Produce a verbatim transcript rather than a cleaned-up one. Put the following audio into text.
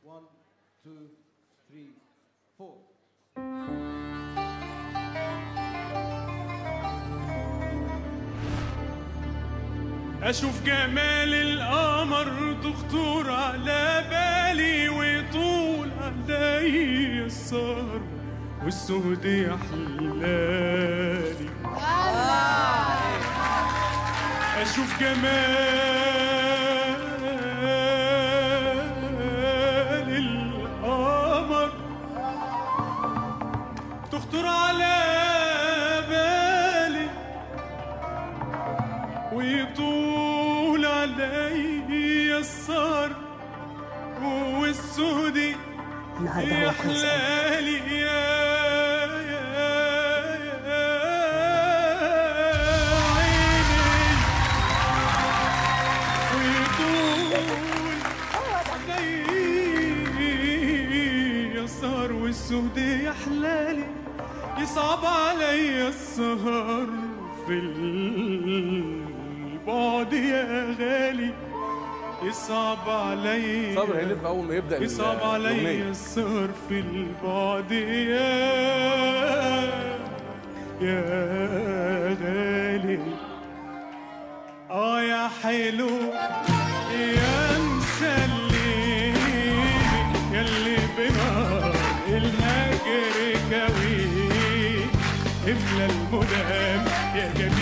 one two three four. أشوف جمال القمر تخطر على بالي ويطول علي السهر والسهد يحلالي. أشوف جمال القمر تخطر على بالي ويطول علي السهر والسهد يحلالي. يا والسهد يحلالي. يصعب علي السهر في البعد يا غالي. يصعب علي صبري هيلف اول ما يبدا. يصعب علي السهر في البعد يا يا غالي. اه يا حلو يا مسلي ياللي بنار الهجر كوي املى المنام يا جميل